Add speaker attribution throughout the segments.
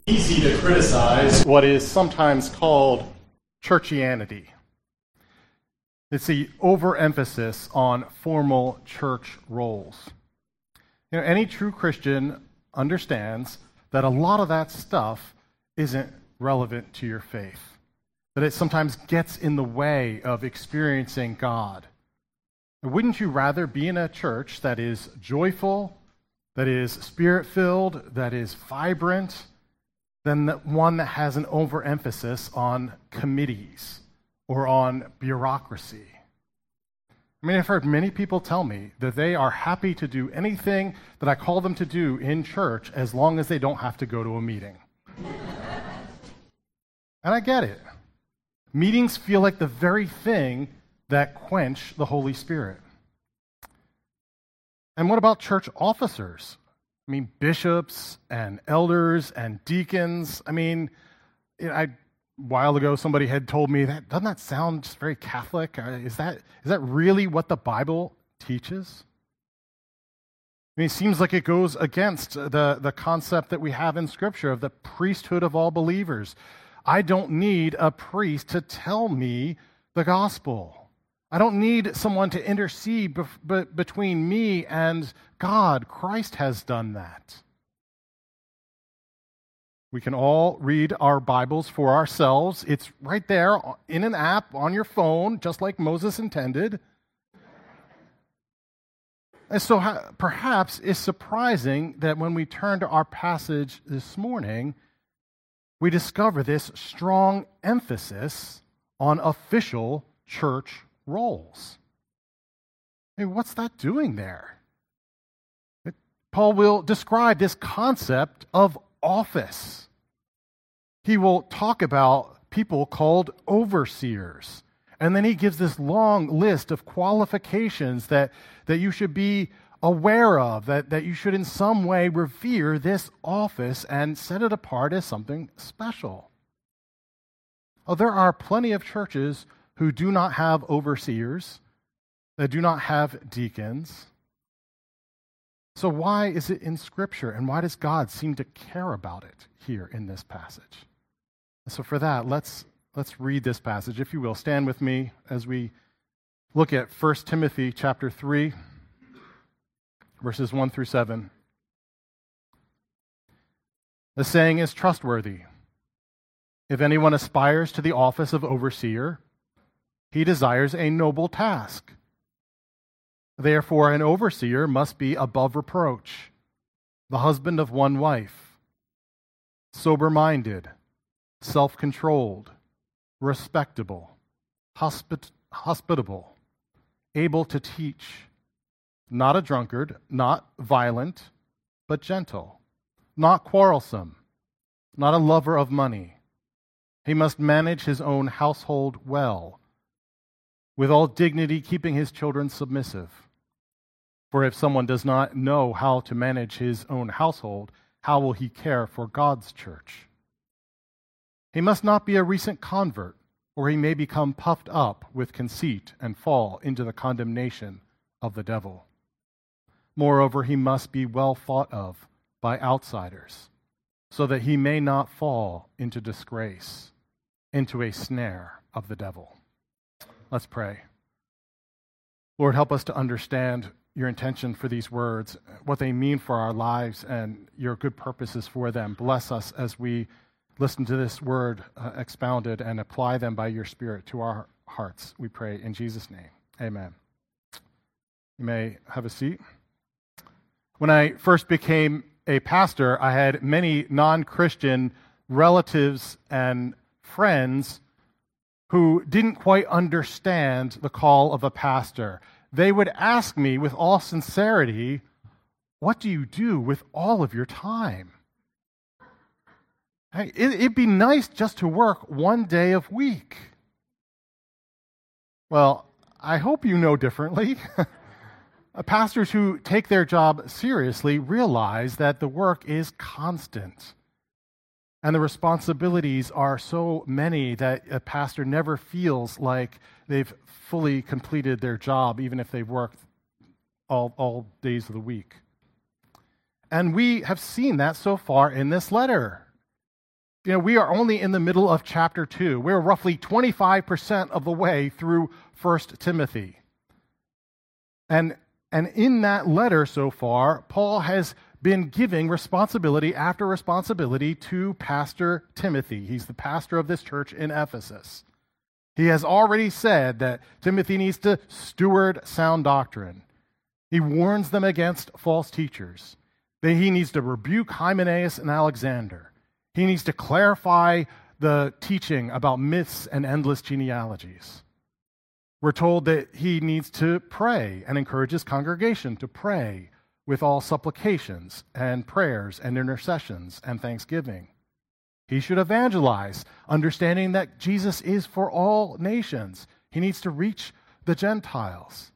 Speaker 1: Easy to criticize what is sometimes called churchianity. It's the overemphasis on formal church roles. Any true Christian understands that a lot of that stuff isn't relevant to your faith, that it sometimes gets in the way of experiencing God. Wouldn't you rather be in a church that is joyful, that is spirit-filled, that is vibrant, than the one that has an overemphasis on committees or on bureaucracy? I've heard many people tell me that they are happy to do anything that I call them to do in church as long as they don't have to go to a meeting. And I get it. Meetings feel like the very thing that quench the Holy Spirit. And what about church officers? Bishops and elders and deacons. A while ago somebody had told me that doesn't that sound just very Catholic? Is that really what the Bible teaches? It seems like it goes against the concept that we have in Scripture of the priesthood of all believers. I don't need a priest to tell me the gospel. I don't need someone to intercede between me and God. Christ has done that. We can all read our Bibles for ourselves. It's right there in an app on your phone, just like Moses intended. And so perhaps it's surprising that when we turn to our passage this morning, we discover this strong emphasis on official church roles. What's that doing there? Paul will describe this concept of office. He will talk about people called overseers. And then he gives this long list of qualifications that you should be aware of, that you should in some way revere this office and set it apart as something special. There are plenty of churches who do not have overseers, that do not have deacons. So why is it in Scripture, and why does God seem to care about it here in this passage? And so for that, let's read this passage, if you will. Stand with me as we look at 1 Timothy chapter 3, verses 1 through 7. The saying is trustworthy. If anyone aspires to the office of overseer, he desires a noble task. Therefore, an overseer must be above reproach, the husband of one wife, sober-minded, self-controlled, respectable, hospitable, able to teach, not a drunkard, not violent, but gentle, not quarrelsome, not a lover of money. He must manage his own household well, with all dignity, keeping his children submissive. For if someone does not know how to manage his own household, how will he care for God's church? He must not be a recent convert, or he may become puffed up with conceit and fall into the condemnation of the devil. Moreover, he must be well thought of by outsiders, so that he may not fall into disgrace, into a snare of the devil. Let's pray. Lord, help us to understand your intention for these words, what they mean for our lives, and your good purposes for them. Bless us as we listen to this word expounded and apply them by your Spirit to our hearts, we pray in Jesus' name. Amen. You may have a seat. When I first became a pastor, I had many non-Christian relatives and friends who didn't quite understand the call of a pastor. They would ask me with all sincerity, "What do you do with all of your time?" It'd be nice just to work one day a week. Well, I hope you know differently. Pastors who take their job seriously realize that the work is constant. And the responsibilities are so many that a pastor never feels like they've fully completed their job, even if they've worked all days of the week. And we have seen that so far in this letter. we are only in the middle of chapter 2. We're roughly 25% of the way through 1 Timothy. And in that letter so far, Paul has been giving responsibility after responsibility to Pastor Timothy. He's the pastor of this church in Ephesus. He has already said that Timothy needs to steward sound doctrine. He warns them against false teachers. That he needs to rebuke Hymenaeus and Alexander. He needs to clarify the teaching about myths and endless genealogies. We're told that he needs to pray and encourage his congregation to pray with all supplications and prayers and intercessions and thanksgiving. He should evangelize, understanding that Jesus is for all nations. He needs to reach the Gentiles.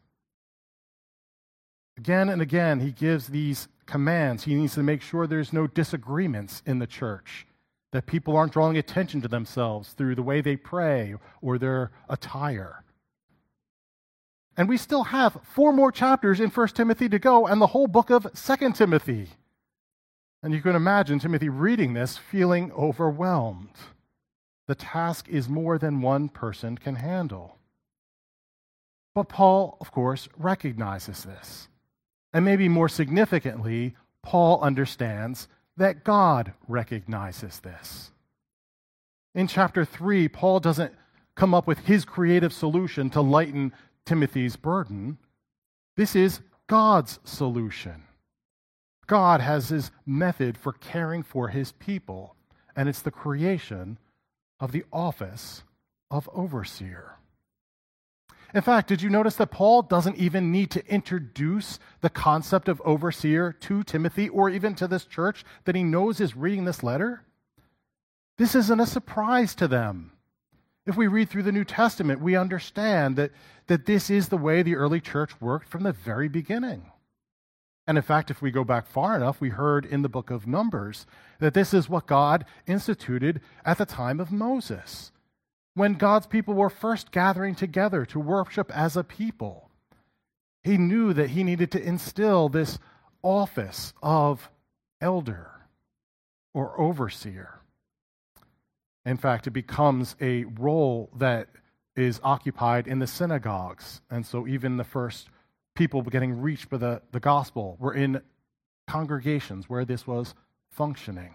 Speaker 1: Again and again, he gives these commands. He needs to make sure there's no disagreements in the church, that people aren't drawing attention to themselves through the way they pray or their attire. And we still have 4 more chapters in 1 Timothy to go and the whole book of 2 Timothy. And you can imagine Timothy reading this feeling overwhelmed. The task is more than one person can handle. But Paul, of course, recognizes this. And maybe more significantly, Paul understands that God recognizes this. In chapter 3, Paul doesn't come up with his creative solution to lighten Timothy's burden. This is God's solution. God has his method for caring for his people, and it's the creation of the office of overseer. In fact, did you notice that Paul doesn't even need to introduce the concept of overseer to Timothy or even to this church that he knows is reading this letter? This isn't a surprise to them. If we read through the New Testament, we understand that this is the way the early church worked from the very beginning. And in fact, if we go back far enough, we heard in the book of Numbers that this is what God instituted at the time of Moses, when God's people were first gathering together to worship as a people. He knew that he needed to instill this office of elder or overseer. In fact, it becomes a role that is occupied in the synagogues. And so even the first people getting reached by the gospel were in congregations where this was functioning.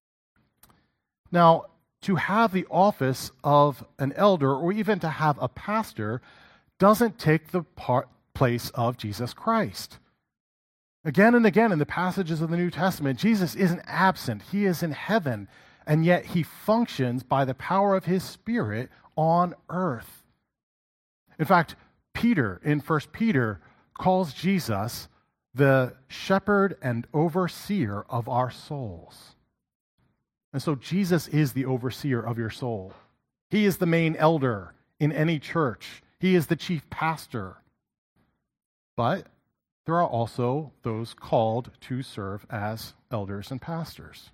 Speaker 1: Now, to have the office of an elder or even to have a pastor doesn't take the place of Jesus Christ. Again and again in the passages of the New Testament, Jesus isn't absent. He is in heaven, and yet he functions by the power of his Spirit on earth. In fact, Peter, in 1 Peter, calls Jesus the shepherd and overseer of our souls. And so Jesus is the overseer of your soul. He is the main elder in any church. He is the chief pastor. But there are also those called to serve as elders and pastors.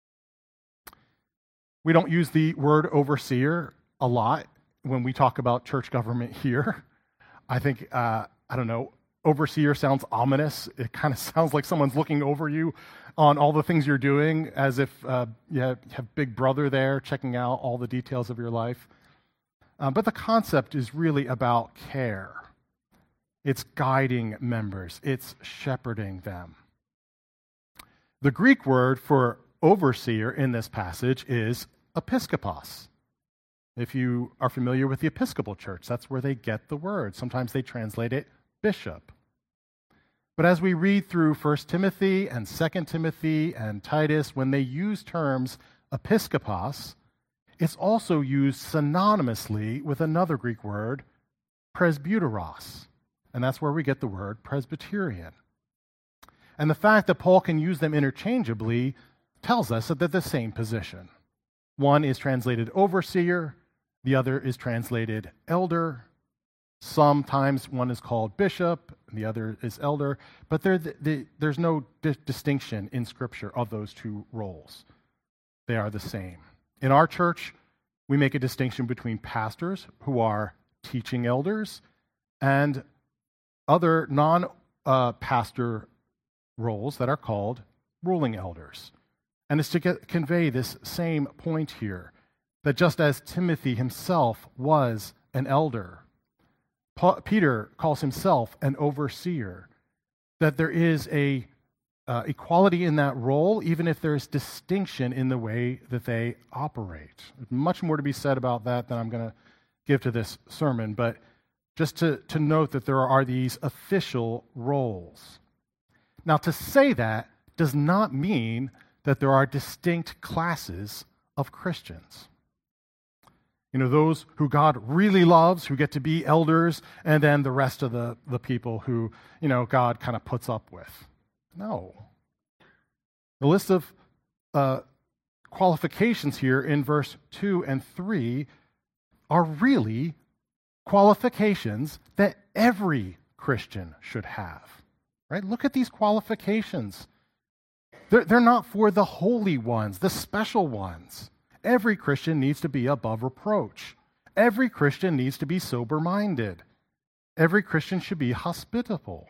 Speaker 1: We don't use the word overseer a lot when we talk about church government here. I think, overseer sounds ominous. It kind of sounds like someone's looking over you on all the things you're doing, as if you have Big Brother there checking out all the details of your life. But the concept is really about care. It's guiding members. It's shepherding them. The Greek word for overseer in this passage is episkopos. If you are familiar with the Episcopal Church, that's where they get the word. Sometimes they translate it bishop. But as we read through 1 Timothy and 2 Timothy and Titus, when they use terms episkopos, it's also used synonymously with another Greek word, presbyteros. And that's where we get the word Presbyterian. And the fact that Paul can use them interchangeably tells us that they're the same position. One is translated overseer, the other is translated elder. Sometimes one is called bishop, and the other is elder, but there's no distinction in Scripture of those two roles. They are the same. In our church, we make a distinction between pastors, who are teaching elders, and other non-pastor roles that are called ruling elders. And it's to convey this same point here, that just as Timothy himself was an elder, Peter calls himself an overseer, that there is a equality in that role, even if there's distinction in the way that they operate. There's much more to be said about that than I'm going to give to this sermon, but just to note that there are these official roles. Now, to say that does not mean that there are distinct classes of Christians. You know, those who God really loves, who get to be elders, and then the rest of the people who, you know, God kind of puts up with. No. The list of qualifications here in verse 2 and 3 are really qualifications that every Christian should have. Right? Look at these qualifications. They're not for the holy ones, the special ones. Every Christian needs to be above reproach. Every Christian needs to be sober-minded. Every Christian should be hospitable.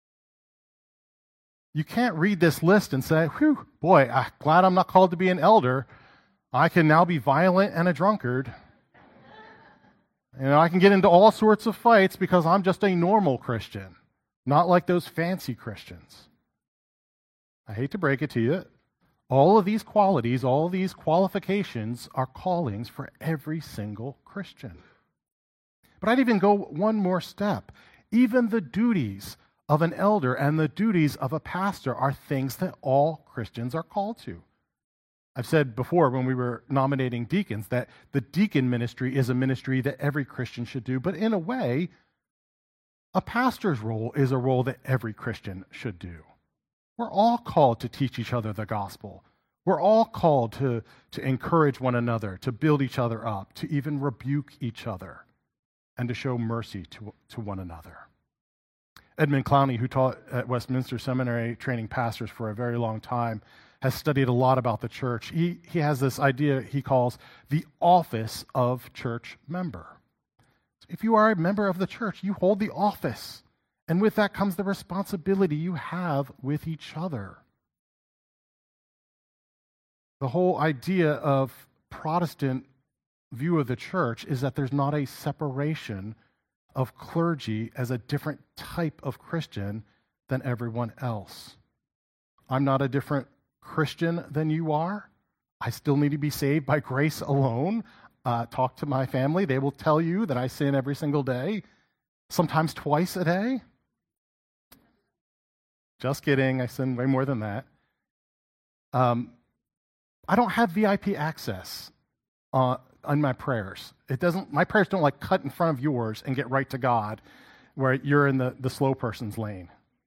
Speaker 1: You can't read this list and say, whew, boy, I'm glad I'm not called to be an elder. I can now be violent and a drunkard. You know, I can get into all sorts of fights because I'm just a normal Christian, not like those fancy Christians. I hate to break it to you. All of these qualities, all of these qualifications are callings for every single Christian. But I'd even go one more step. Even the duties of an elder and the duties of a pastor are things that all Christians are called to. I've said before when we were nominating deacons that the deacon ministry is a ministry that every Christian should do, but in a way, a pastor's role is a role that every Christian should do. We're all called to teach each other the gospel. We're all called to encourage one another, to build each other up, to even rebuke each other, and to show mercy to one another. Edmund Clowney, who taught at Westminster Seminary training pastors for a very long time, has studied a lot about the church. He has this idea he calls the office of church member. If you are a member of the church, you hold the office. And with that comes the responsibility you have with each other. The whole idea of Protestant view of the church is that there's not a separation of clergy as a different type of Christian than everyone else. I'm not a different Christian than you are. I still need to be saved by grace alone. Talk to my family. They will tell you that I sin every single day, sometimes twice a day. Just kidding. I sin way more than that. I don't have VIP access on my prayers. My prayers don't like cut in front of yours and get right to God where you're in the slow person's lane.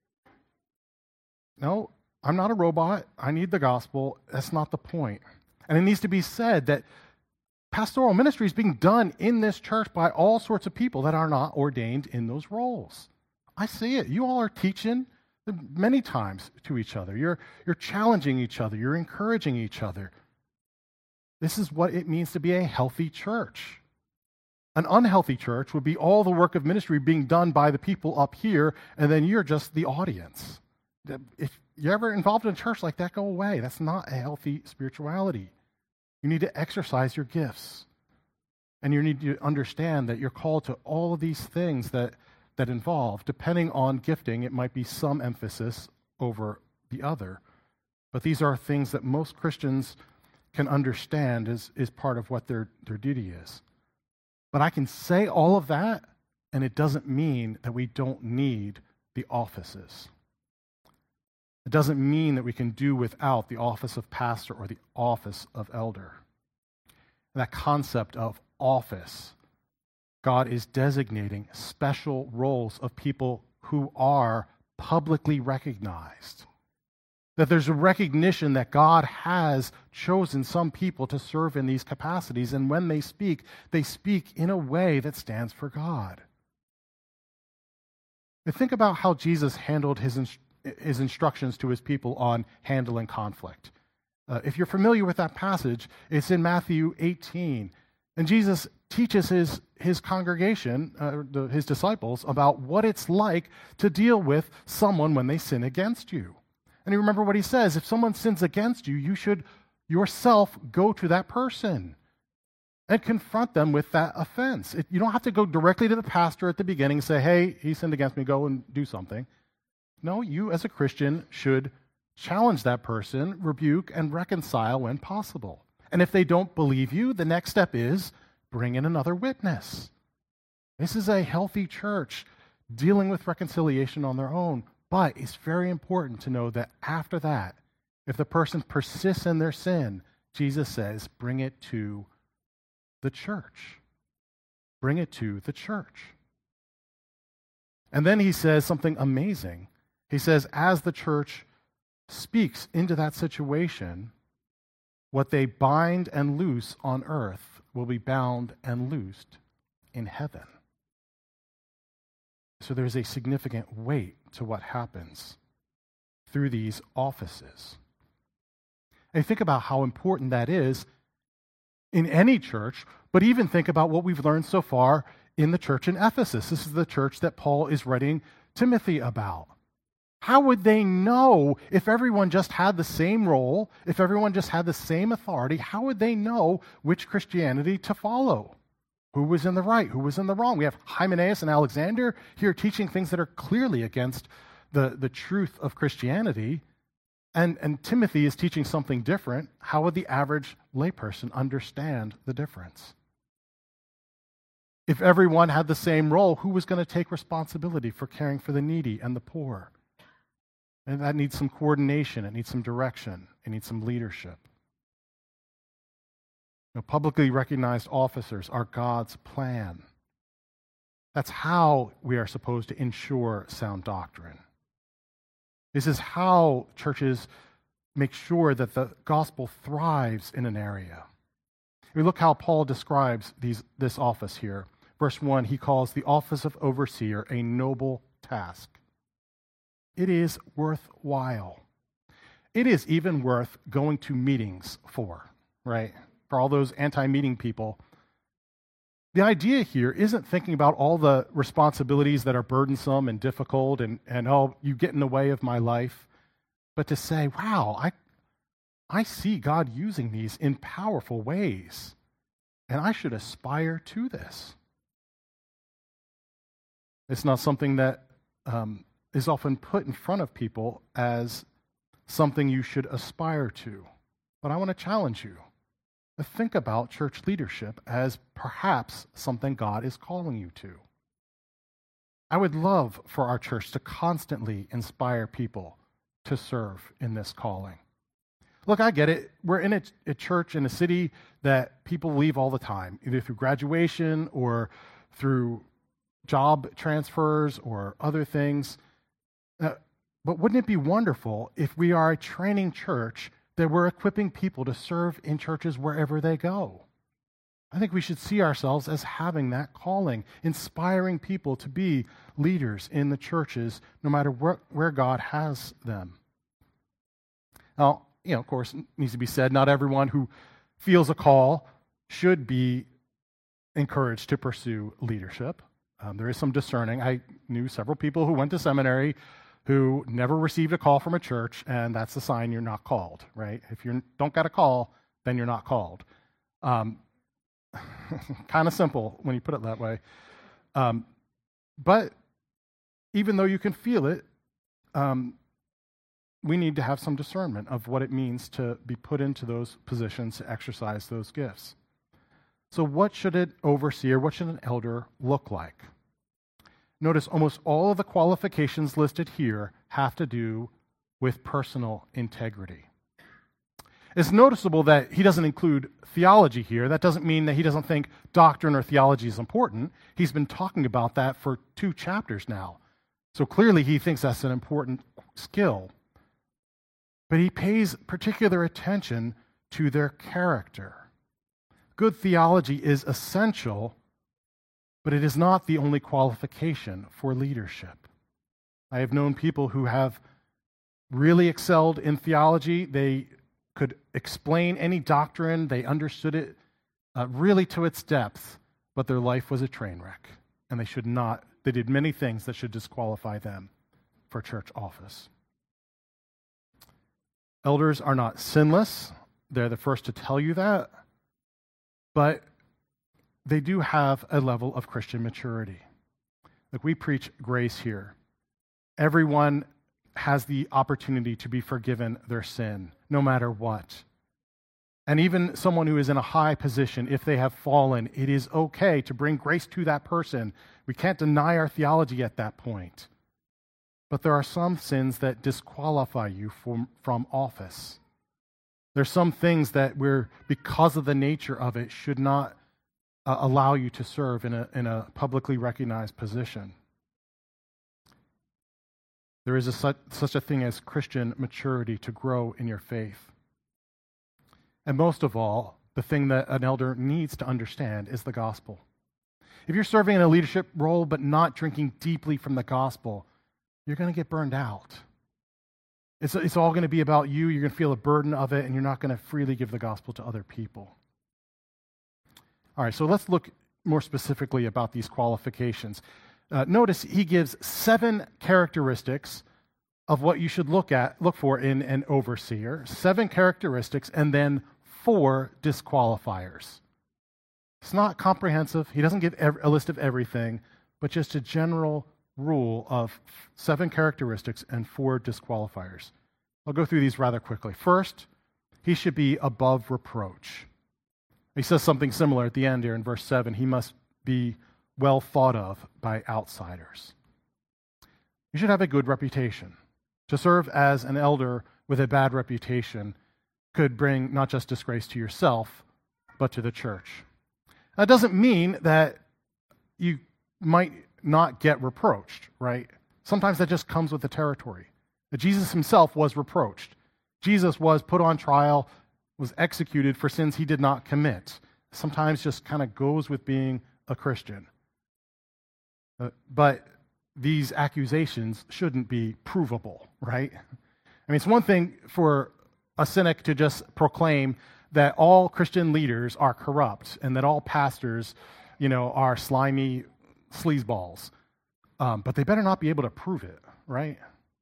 Speaker 1: No, I'm not a robot. I need the gospel. That's not the point. And it needs to be said that pastoral ministry is being done in this church by all sorts of people that are not ordained in those roles. I see it. You all are teaching many times to each other. You're challenging each other. You're encouraging each other. This is what it means to be a healthy church. An unhealthy church would be all the work of ministry being done by the people up here, and then you're just the audience. If you're ever involved in a church like that, go away. That's not a healthy spirituality. You need to exercise your gifts. And you need to understand that you're called to all of these things that involve. Depending on gifting, it might be some emphasis over the other. But these are things that most Christians can understand is part of what their duty is. But I can say all of that, and it doesn't mean that we don't need the offices. It doesn't mean that we can do without the office of pastor or the office of elder. And that concept of office, God is designating special roles of people who are publicly recognized. That there's a recognition that God has chosen some people to serve in these capacities, and when they speak in a way that stands for God. And think about how Jesus handled his instructions to his people on handling conflict. If you're familiar with that passage, it's in Matthew 18. And Jesus teaches his congregation, his disciples, about what it's like to deal with someone when they sin against you. And you remember what he says, if someone sins against you, you should yourself go to that person and confront them with that offense. You don't have to go directly to the pastor at the beginning and say, hey, he sinned against me, go and do something. No, you as a Christian should challenge that person, rebuke, and reconcile when possible. And if they don't believe you, the next step is bring in another witness. This is a healthy church dealing with reconciliation on their own. But it's very important to know that after that, if the person persists in their sin, Jesus says, bring it to the church. Bring it to the church. And then he says something amazing. He says, as the church speaks into that situation, what they bind and loose on earth will be bound and loosed in heaven. So there's a significant weight to what happens through these offices. And think about how important that is in any church, but even think about what we've learned so far in the church in Ephesus. This is the church that Paul is writing Timothy about. How would they know if everyone just had the same role, if everyone just had the same authority? How would they know which Christianity to follow? Who was in the right? Who was in the wrong? We have Hymenaeus and Alexander here teaching things that are clearly against the truth of Christianity. And Timothy is teaching something different. How would the average layperson understand the difference? If everyone had the same role, who was going to take responsibility for caring for the needy and the poor? And that needs some coordination. It needs some direction. It needs some leadership. Publicly recognized officers are God's plan. That's how we are supposed to ensure sound doctrine. This is how churches make sure that the gospel thrives in an area. We look how Paul describes this office here. Verse 1, he calls the office of overseer a noble task. It is worthwhile. It is even worth going to meetings for, right? For all those anti-meeting people. The idea here isn't thinking about all the responsibilities that are burdensome and difficult and oh, you get in the way of my life, but to say, wow, I see God using these in powerful ways, and I should aspire to this. It's not something that is often put in front of people as something you should aspire to. But I want to challenge you to think about church leadership as perhaps something God is calling you to. I would love for our church to constantly inspire people to serve in this calling. Look, I get it. We're in a church in a city that people leave all the time, either through graduation or through job transfers or other things. But wouldn't it be wonderful if we are a training church that we're equipping people to serve in churches wherever they go? I think we should see ourselves as having that calling, inspiring people to be leaders in the churches, no matter where God has them. Now, of course, it needs to be said, not everyone who feels a call should be encouraged to pursue leadership. There is some discerning. I knew several people who went to seminary who never received a call from a church, and that's a sign you're not called, right? If you don't get a call, then you're not called. Kind of simple when you put it that way. But even though you can feel it, we need to have some discernment of what it means to be put into those positions to exercise those gifts. So what should an overseer, what should an elder look like? Notice almost all of the qualifications listed here have to do with personal integrity. It's noticeable that he doesn't include theology here. That doesn't mean that he doesn't think doctrine or theology is important. He's been talking about that for 2 chapters now. So clearly he thinks that's an important skill. But he pays particular attention to their character. Good theology is essential, but it is not the only qualification for leadership. I have known people who have really excelled in theology. They could explain any doctrine. They understood it really to its depth, but their life was a train wreck, and they did many things that should disqualify them for church office. Elders are not sinless. They're the first to tell you that. But they do have a level of Christian maturity. Like, we preach grace here. Everyone has the opportunity to be forgiven their sin, no matter what. And even someone who is in a high position, if they have fallen, it is okay to bring grace to that person. We can't deny our theology at that point. But there are some sins that disqualify you from office. There's some things that because of the nature of it, should not allow you to serve in a publicly recognized position. There is such a thing as Christian maturity to grow in your faith. And most of all, the thing that an elder needs to understand is the gospel. If you're serving in a leadership role but not drinking deeply from the gospel, you're going to get burned out. It's all going to be about you. You're going to feel the burden of it, and you're not going to freely give the gospel to other people. All right, so let's look more specifically about these qualifications. Notice he gives 7 characteristics of what you should look for in an overseer. 7 characteristics, and then 4 disqualifiers. It's not comprehensive. He doesn't give a list of everything, but just a general rule of 7 characteristics and 4 disqualifiers. I'll go through these rather quickly. First, he should be above reproach. He says something similar at the end here in verse 7. He must be well thought of by outsiders. You should have a good reputation. To serve as an elder with a bad reputation could bring not just disgrace to yourself, but to the church. That doesn't mean that you might not get reproached, right? Sometimes that just comes with the territory. But Jesus himself was reproached. Jesus was put on trial, was executed for sins he did not commit. Sometimes just kind of goes with being a Christian. But these accusations shouldn't be provable, right? I mean, it's one thing for a cynic to just proclaim that all Christian leaders are corrupt and that all pastors, are slimy sleazeballs. But they better not be able to prove it, right?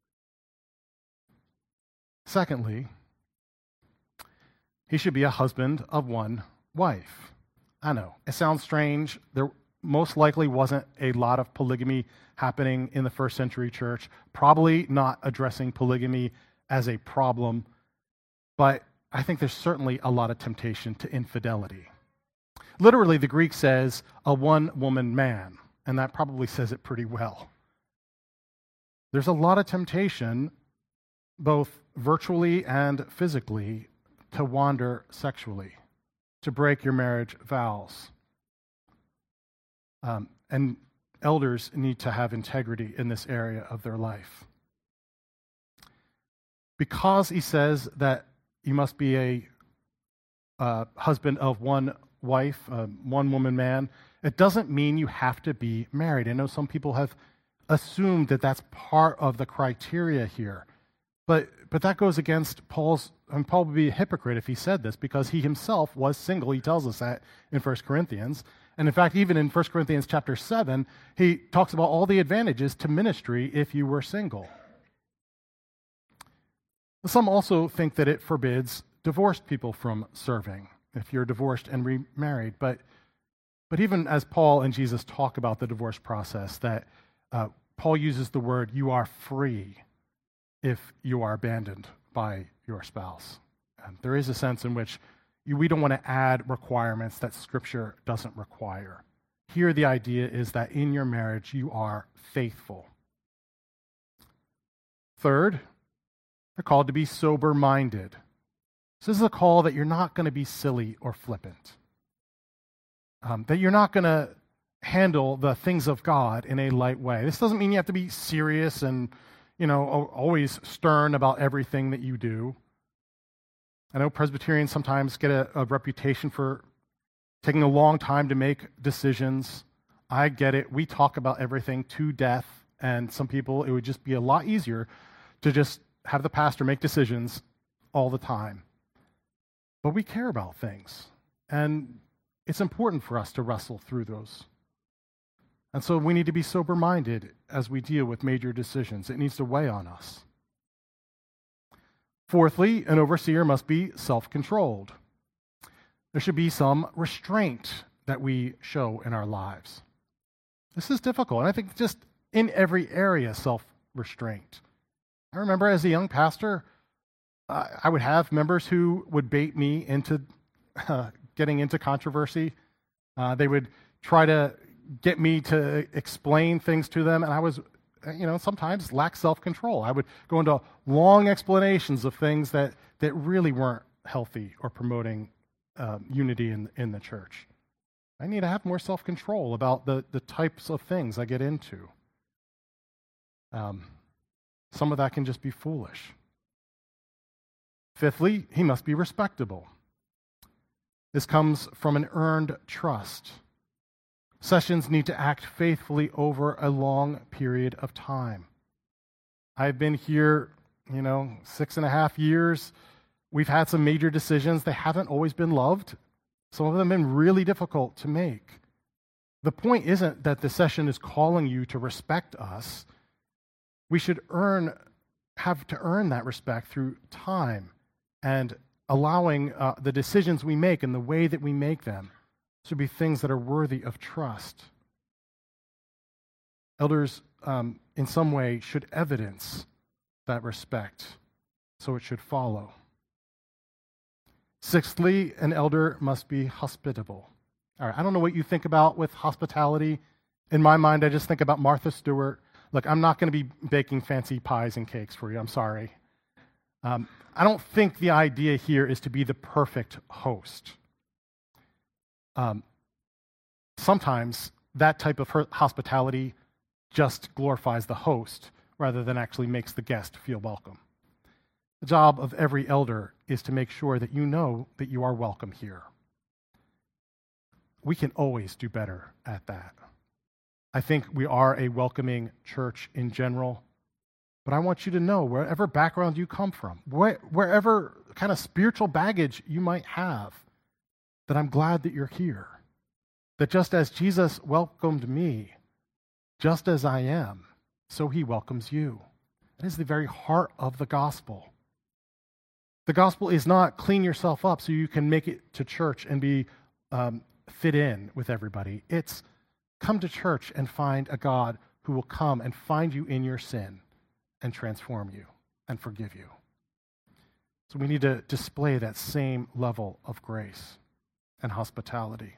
Speaker 1: Secondly, he should be a husband of one wife. I know, it sounds strange. There most likely wasn't a lot of polygamy happening in the first century church, probably not addressing polygamy as a problem, but I think there's certainly a lot of temptation to infidelity. Literally, the Greek says a one-woman man, and that probably says it pretty well. There's a lot of temptation, both virtually and physically, to wander sexually, to break your marriage vows. And elders need to have integrity in this area of their life. Because he says that you must be a husband of one wife, one woman man, it doesn't mean you have to be married. I know some people have assumed that that's part of the criteria here. But that goes against Paul's, and Paul would be a hypocrite if he said this, because he himself was single. He tells us that in 1 Corinthians. And in fact, even in 1 Corinthians chapter 7, he talks about all the advantages to ministry if you were single. Some also think that it forbids divorced people from serving, if you're divorced and remarried. But even as Paul and Jesus talk about the divorce process, that Paul uses the word, you are free if you are abandoned by your spouse. There is a sense in which we don't want to add requirements that Scripture doesn't require. Here the idea is that in your marriage you are faithful. Third, they're called to be sober-minded. So this is a call that you're not going to be silly or flippant. That you're not going to handle the things of God in a light way. This doesn't mean you have to be serious and always stern about everything that you do. I know Presbyterians sometimes get a reputation for taking a long time to make decisions. I get it. We talk about everything to death, and some people, it would just be a lot easier to just have the pastor make decisions all the time. But we care about things, and it's important for us to wrestle through those. And so we need to be sober-minded as we deal with major decisions. It needs to weigh on us. Fourthly, an overseer must be self-controlled. There should be some restraint that we show in our lives. This is difficult, and I think just in every area, self-restraint. I remember as a young pastor, I would have members who would bait me into getting into controversy. They would try to get me to explain things to them, and I was, sometimes lack self-control. I would go into long explanations of things that really weren't healthy or promoting unity in the church. I need to have more self-control about the types of things I get into. Some of that can just be foolish. Fifthly, he must be respectable. This comes from an earned trust. Sessions need to act faithfully over a long period of time. I've been here, 6.5 years. We've had some major decisions. They haven't always been loved. Some of them have been really difficult to make. The point isn't that the session is calling you to respect us. We should have to earn that respect through time and allowing the decisions we make and the way that we make them to be things that are worthy of trust. Elders, in some way, should evidence that respect, so it should follow. Sixthly, an elder must be hospitable. All right, I don't know what you think about with hospitality. In my mind, I just think about Martha Stewart. Look, I'm not going to be baking fancy pies and cakes for you. I'm sorry. I don't think the idea here is to be the perfect host. Sometimes that type of hospitality just glorifies the host rather than actually makes the guest feel welcome. The job of every elder is to make sure that you know that you are welcome here. We can always do better at that. I think we are a welcoming church in general, but I want you to know, wherever background you come from, wherever kind of spiritual baggage you might have, that I'm glad that you're here. That just as Jesus welcomed me, just as I am, so he welcomes you. That is the very heart of the gospel. The gospel is not clean yourself up so you can make it to church and be fit in with everybody. It's come to church and find a God who will come and find you in your sin and transform you and forgive you. So we need to display that same level of grace and hospitality.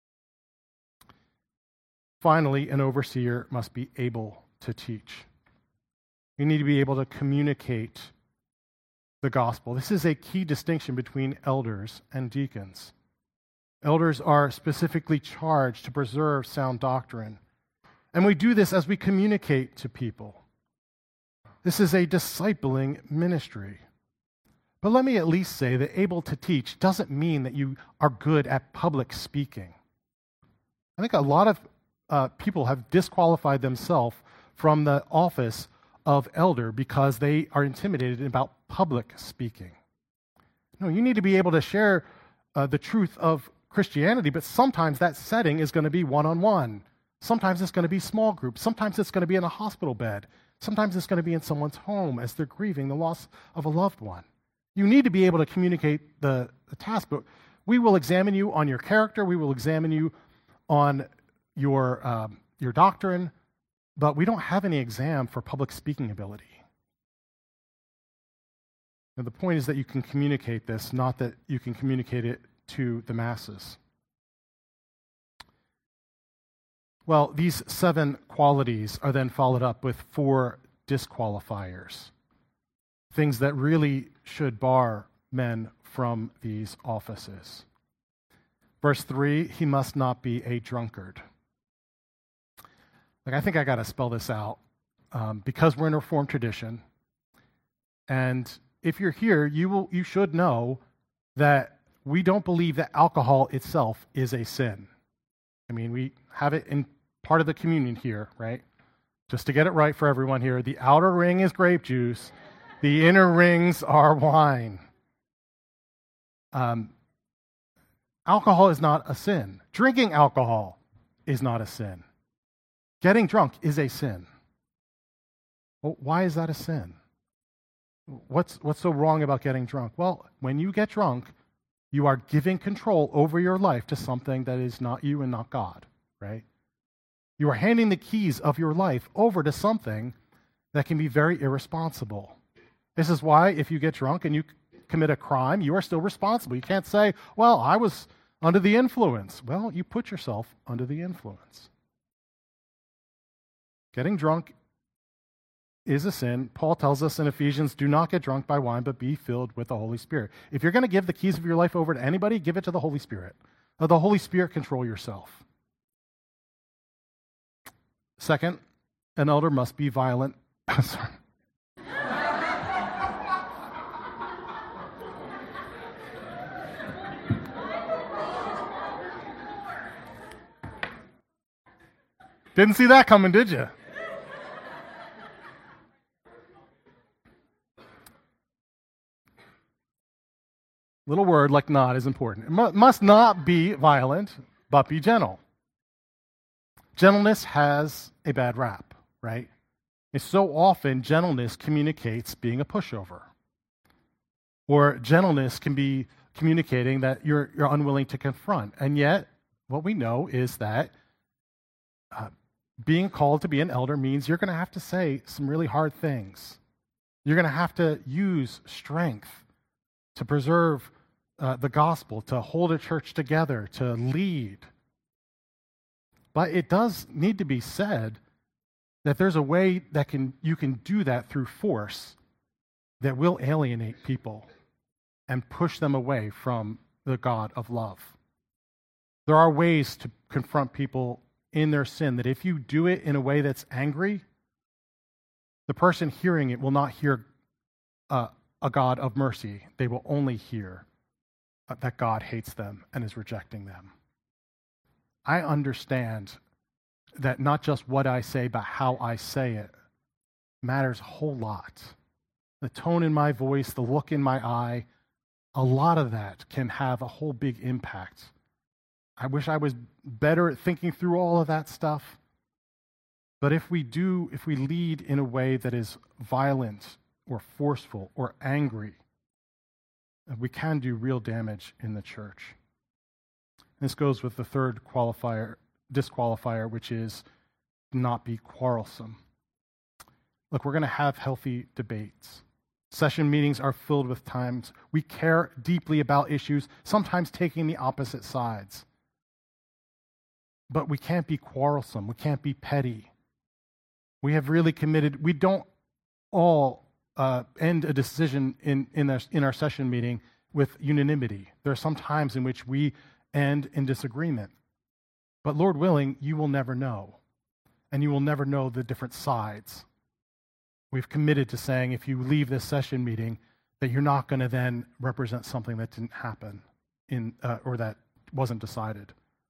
Speaker 1: Finally, an overseer must be able to teach. You need to be able to communicate the gospel. This is a key distinction between elders and deacons. Elders are specifically charged to preserve sound doctrine, and we do this as we communicate to people. This is a discipling ministry. But let me at least say that able to teach doesn't mean that you are good at public speaking. I think a lot of people have disqualified themselves from the office of elder because they are intimidated about public speaking. No, you need to be able to share the truth of Christianity, but sometimes that setting is going to be one-on-one. Sometimes it's going to be small groups. Sometimes it's going to be in a hospital bed. Sometimes it's going to be in someone's home as they're grieving the loss of a loved one. You need to be able to communicate the task, but we will examine you on your character. We will examine you on your doctrine, but we don't have any exam for public speaking ability. Now, the point is that you can communicate this, not that you can communicate it to the masses. Well, these 7 qualities are then followed up with 4 disqualifiers, things that really should bar men from these offices. Verse 3, he must not be a drunkard. I think I got to spell this out because we're in a Reformed tradition. And if you're here, you should know that we don't believe that alcohol itself is a sin. I mean, we have it in part of the communion here, right? Just to get it right for everyone here, the outer ring is grape juice, the inner rings are wine. Alcohol is not a sin. Drinking alcohol is not a sin. Getting drunk is a sin. Well, why is that a sin? What's so wrong about getting drunk? Well, when you get drunk, you are giving control over your life to something that is not you and not God, right? You are handing the keys of your life over to something that can be very irresponsible. This is why if you get drunk and you commit a crime, you are still responsible. You can't say, well, I was under the influence. Well, you put yourself under the influence. Getting drunk is a sin. Paul tells us in Ephesians, do not get drunk by wine, but be filled with the Holy Spirit. If you're going to give the keys of your life over to anybody, give it to the Holy Spirit. Let the Holy Spirit control yourself. Second, an elder must be violent. Sorry. Didn't see that coming, did you? Little word like not is important. It must not be violent, but be gentle. Gentleness has a bad rap, right? And so often, gentleness communicates being a pushover. Or gentleness can be communicating that you're unwilling to confront. And yet, what we know is that being called to be an elder means you're going to have to say some really hard things. You're going to have to use strength to preserve the gospel, to hold a church together, to lead. But it does need to be said that there's a way that you can do that through force that will alienate people and push them away from the God of love. There are ways to confront people in their sin that if you do it in a way that's angry, the person hearing it will not hear a God of mercy. They will only hear that God hates them and is rejecting them. I understand that not just what I say, but how I say it matters a whole lot. The tone in my voice, the look in my eye, a lot of that can have a whole big impact. I wish I was better at thinking through all of that stuff. But if we lead in a way that is violent or forceful or angry, we can do real damage in the church. This goes with the third disqualifier, which is not be quarrelsome. Look, we're going to have healthy debates. Session meetings are filled with times we care deeply about issues, sometimes taking the opposite sides. But we can't be quarrelsome. We can't be petty. We have really committed. We don't all end a decision in our session meeting with unanimity. There are some times in which we end in disagreement. But Lord willing, you will never know. And you will never know the different sides. We've committed to saying if you leave this session meeting, that you're not going to then represent something that didn't happen or that wasn't decided.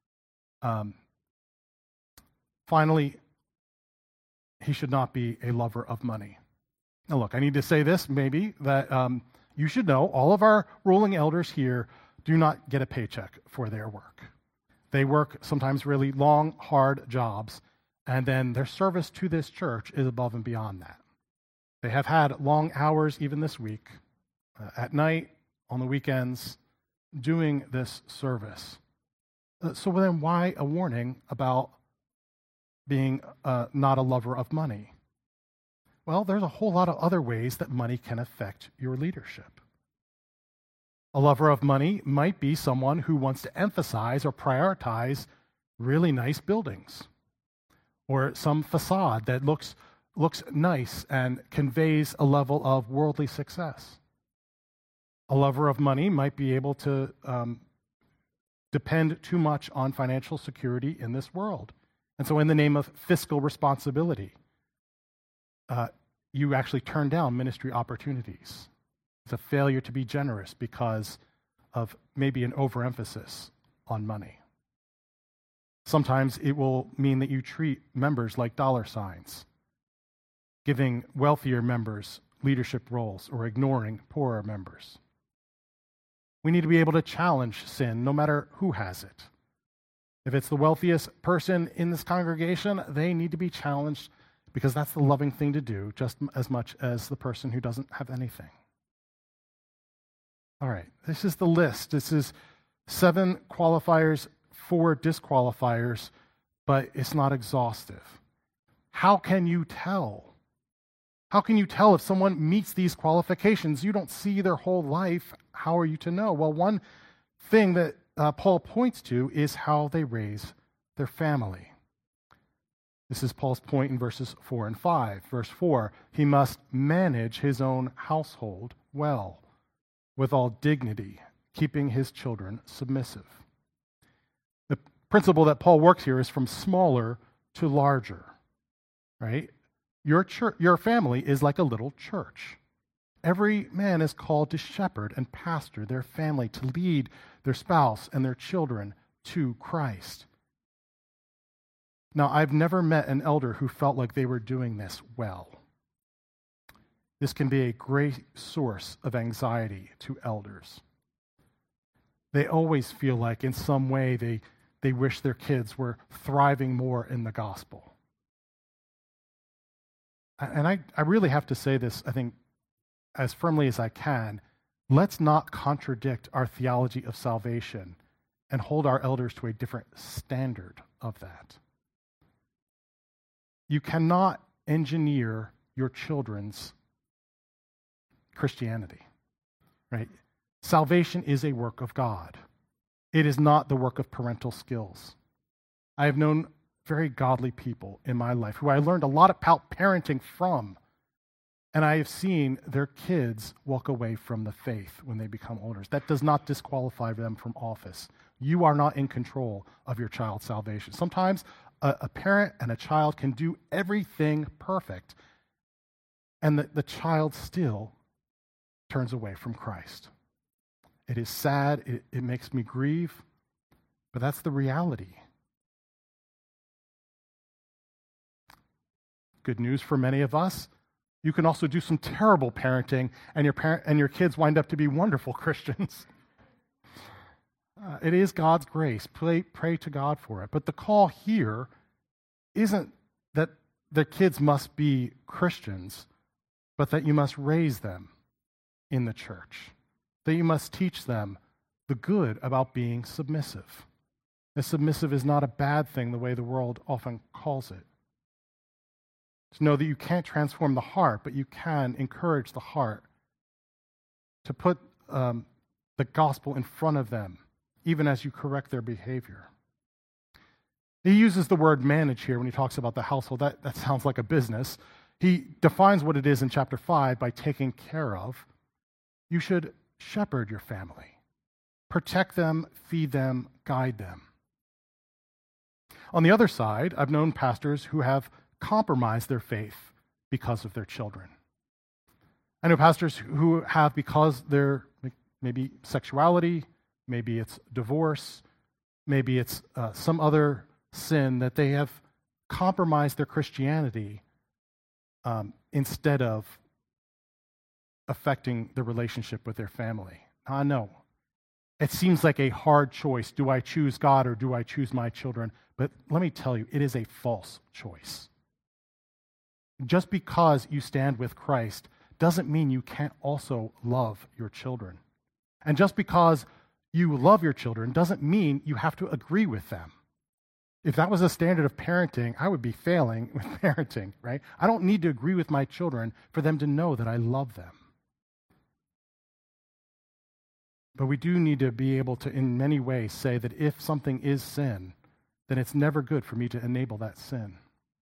Speaker 1: Finally, he should not be a lover of money. Now look, I need to say this maybe, that you should know all of our ruling elders here do not get a paycheck for their work. They work sometimes really long, hard jobs, and then their service to this church is above and beyond that. They have had long hours even this week, at night, on the weekends, doing this service. So then why a warning about being not a lover of money? Well, there's a whole lot of other ways that money can affect your leadership. A lover of money might be someone who wants to emphasize or prioritize really nice buildings or some facade that looks nice and conveys a level of worldly success. A lover of money might be able to depend too much on financial security in this world. And so in the name of fiscal responsibility, you actually turn down ministry opportunities. It's a failure to be generous because of maybe an overemphasis on money. Sometimes it will mean that you treat members like dollar signs, giving wealthier members leadership roles or ignoring poorer members. We need to be able to challenge sin no matter who has it. If it's the wealthiest person in this congregation, they need to be challenged because that's the loving thing to do just as much as the person who doesn't have anything. All right, this is the list. This is 7 qualifiers, 4 disqualifiers, but it's not exhaustive. How can you tell? How can you tell if someone meets these qualifications? You don't see their whole life. How are you to know? Well, one thing that Paul points to is how they raise their family. This is Paul's point in verses 4 and 5. Verse 4, he must manage his own household well, with all dignity, keeping his children submissive. The principle that Paul works here is from smaller to larger, right? Your family is like a little church. Every man is called to shepherd and pastor their family, to lead their spouse and their children to Christ. Now, I've never met an elder who felt like they were doing this well. This can be a great source of anxiety to elders. They always feel like in some way they wish their kids were thriving more in the gospel. And I really have to say this, I think, as firmly as I can. Let's not contradict our theology of salvation and hold our elders to a different standard of that. You cannot engineer your children's Christianity, right? Salvation is a work of God. It is not the work of parental skills. I have known very godly people in my life who I learned a lot about parenting from, and I have seen their kids walk away from the faith when they become older. That does not disqualify them from office. You are not in control of your child's salvation. Sometimes a parent and a child can do everything perfect, and the child still turns away from Christ. It is sad. It makes me grieve, but that's the reality. Good news for many of us. You can also do some terrible parenting, and your kids wind up to be wonderful Christians. It is God's grace. Pray to God for it. But the call here isn't that the kids must be Christians, but that you must raise them in the church, that you must teach them the good about being submissive. And submissive is not a bad thing the way the world often calls it. To know that you can't transform the heart, but you can encourage the heart to put the gospel in front of them, even as you correct their behavior. He uses the word manage here when he talks about the household. That sounds like a business. He defines what it is in chapter 5 by taking care of. You should shepherd your family, protect them, feed them, guide them. On the other side, I've known pastors who have compromised their faith because of their children. I know pastors who have, because their maybe sexuality, maybe it's divorce, maybe it's some other sin, that they have compromised their Christianity instead of affecting the relationship with their family. I know it seems like a hard choice. Do I choose God or do I choose my children? But let me tell you, it is a false choice. Just because you stand with Christ doesn't mean you can't also love your children. And just because you love your children doesn't mean you have to agree with them. If that was a standard of parenting, I would be failing with parenting, right? I don't need to agree with my children for them to know that I love them. But we do need to be able to, in many ways, say that if something is sin, then it's never good for me to enable that sin.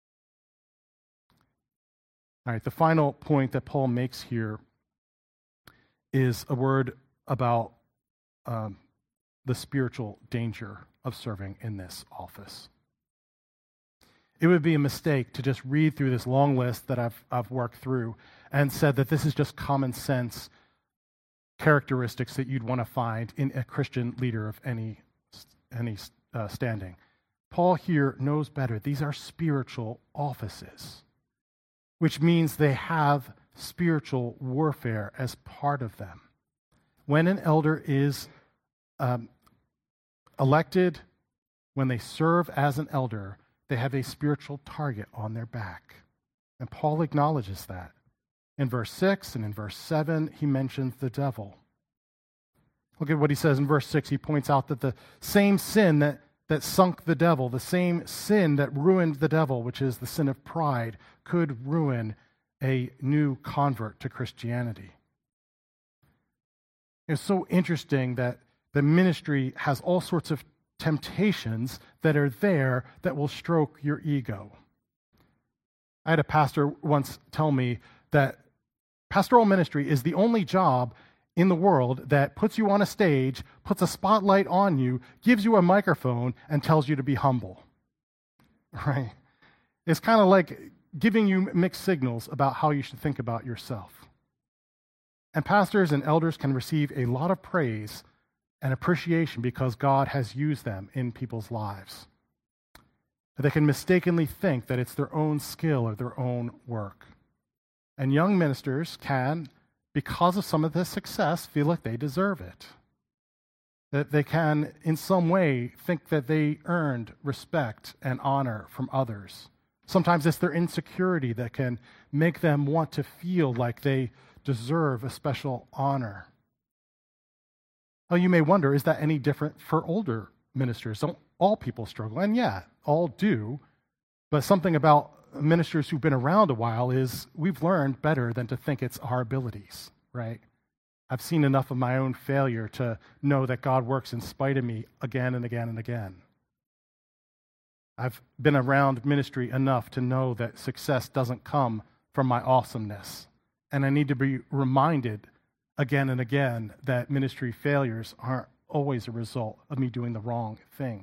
Speaker 1: All right, the final point that Paul makes here is a word about the spiritual danger of serving in this office. It would be a mistake to just read through this long list that I've worked through and said that this is just common sense characteristics that you'd want to find in a Christian leader of any standing. Paul here knows better. These are spiritual offices, which means they have spiritual warfare as part of them. When an elder is elected, when they serve as an elder, they have a spiritual target on their back. And Paul acknowledges that. In verse 6 and in verse 7, he mentions the devil. Look at what he says in verse 6. He points out that the same sin that sunk the devil, the same sin that ruined the devil, which is the sin of pride, could ruin a new convert to Christianity. It's so interesting that the ministry has all sorts of temptations that are there that will stroke your ego. I had a pastor once tell me that pastoral ministry is the only job in the world that puts you on a stage, puts a spotlight on you, gives you a microphone, and tells you to be humble. Right? It's kind of like giving you mixed signals about how you should think about yourself. And pastors and elders can receive a lot of praise and appreciation because God has used them in people's lives. They can mistakenly think that it's their own skill or their own work. And young ministers can, because of some of this success, feel like they deserve it. That they can, in some way, think that they earned respect and honor from others. Sometimes it's their insecurity that can make them want to feel like they deserve a special honor. Oh, you may wonder, is that any different for older ministers? Don't all people struggle? And yeah, all do. But something about ministers who've been around a while is we've learned better than to think it's our abilities, right? I've seen enough of my own failure to know that God works in spite of me again and again and again. I've been around ministry enough to know that success doesn't come from my awesomeness. And I need to be reminded again and again that ministry failures aren't always a result of me doing the wrong thing.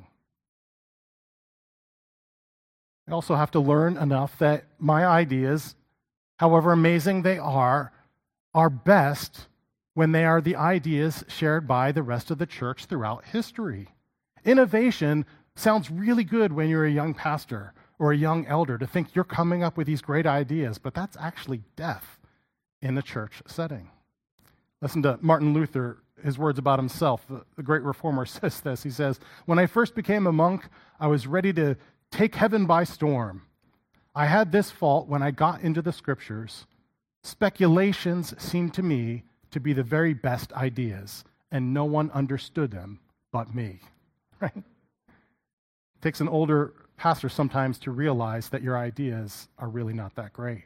Speaker 1: I also have to learn enough that my ideas, however amazing they are best when they are the ideas shared by the rest of the church throughout history. Innovation sounds really good when you're a young pastor or a young elder to think you're coming up with these great ideas, but that's actually death in the church setting. Listen to Martin Luther, his words about himself. The great reformer says this. He says, "When I first became a monk, I was ready to take heaven by storm. I had this fault when I got into the scriptures. Speculations seemed to me to be the very best ideas, and no one understood them but me." Right? It takes an older pastor sometimes to realize that your ideas are really not that great.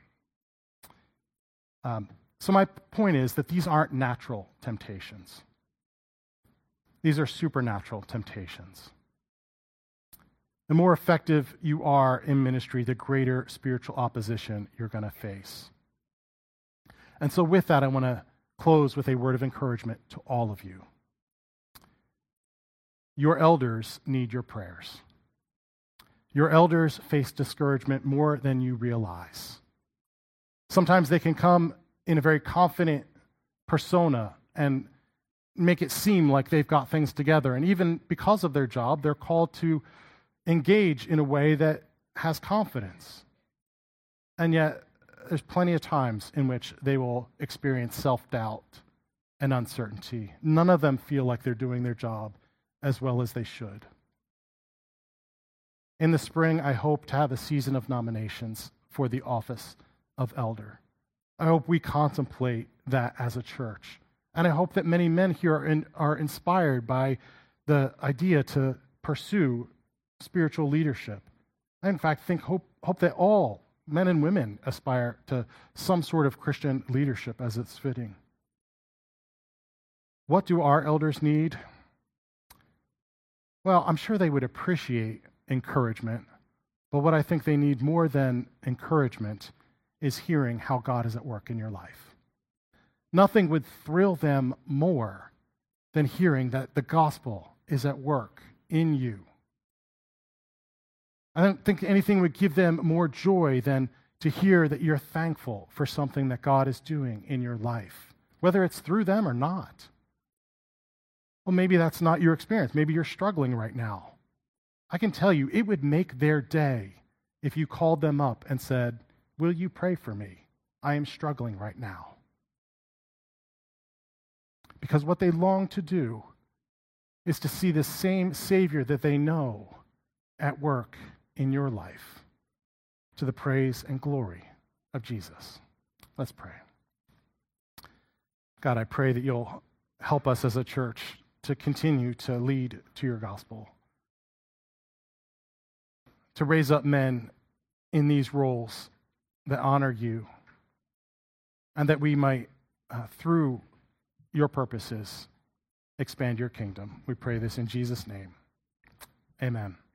Speaker 1: So my point is that these aren't natural temptations. These are supernatural temptations. The more effective you are in ministry, the greater spiritual opposition you're going to face. And so with that, I want to close with a word of encouragement to all of you. Your elders need your prayers. Your elders face discouragement more than you realize. Sometimes they can come in a very confident persona and make it seem like they've got things together. And even because of their job, they're called to engage in a way that has confidence. And yet, there's plenty of times in which they will experience self-doubt and uncertainty. None of them feel like they're doing their job as well as they should. In the spring, I hope to have a season of nominations for the office of elder. I hope we contemplate that as a church. And I hope that many men here are inspired by the idea to pursue spiritual leadership. I, in fact, hope that all men and women aspire to some sort of Christian leadership as it's fitting. What do our elders need? Well, I'm sure they would appreciate encouragement, but what I think they need more than encouragement is hearing how God is at work in your life. Nothing would thrill them more than hearing that the gospel is at work in you. I don't think anything would give them more joy than to hear that you're thankful for something that God is doing in your life, whether it's through them or not. Well, maybe that's not your experience. Maybe you're struggling right now. I can tell you, it would make their day if you called them up and said, "Will you pray for me? I am struggling right now." Because what they long to do is to see the same Savior that they know at work in your life, to the praise and glory of Jesus. Let's pray. God, I pray that you'll help us as a church to continue to lead to your gospel, to raise up men in these roles that honor you, and that we might, through your purposes, expand your kingdom. We pray this in Jesus' name. Amen.